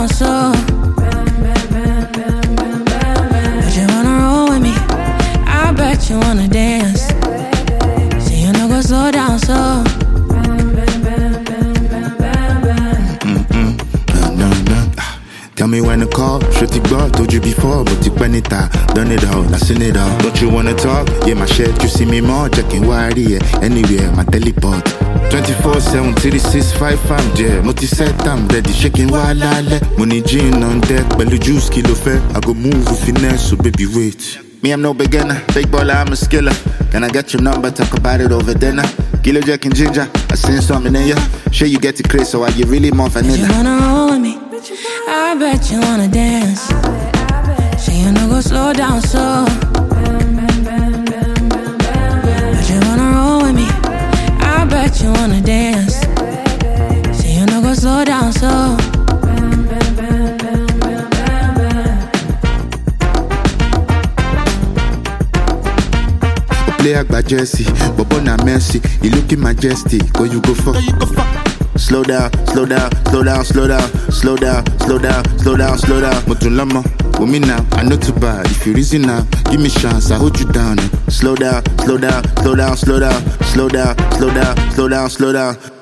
down slow. But you wanna roll with me, I bet you wanna dance. So you know go slow down slow. Tell me when to call, shit it go, told you before, but you when it done it all, I seen it all. Don't you wanna talk? Yeah, my shit, you see me more, checking wire, yeah, anywhere, my teleport. 24/7, 36/5, I'm there. Multi-set, I'm ready, shaking while I let. Money gin on deck, belly juice, kilo fair. I go move with finesse, so baby wait. Me, I'm no beginner, big baller, I'm a skiller. Can I get your number, talk about it over dinner? Kilo Jack and Ginger, I seen something in ya. Sure you get it crazy, so are you really more vanilla? You wanna roll with me, I bet you wanna dance. So you know go slow down slow. But you wanna roll with me, I bet you wanna dance. So you know go slow down slow. Play Agba Jesse, Bobo na Mercy. You looking majestic, go you go fuck. Slow down, slow down, slow down, slow down, slow down, slow down, slow down, slow down. Motulama, with me now, I know too bad. If you reason now, give me chance, I hold you down. Slow down, slow down, slow down, slow down, slow down, slow down, slow down, slow down.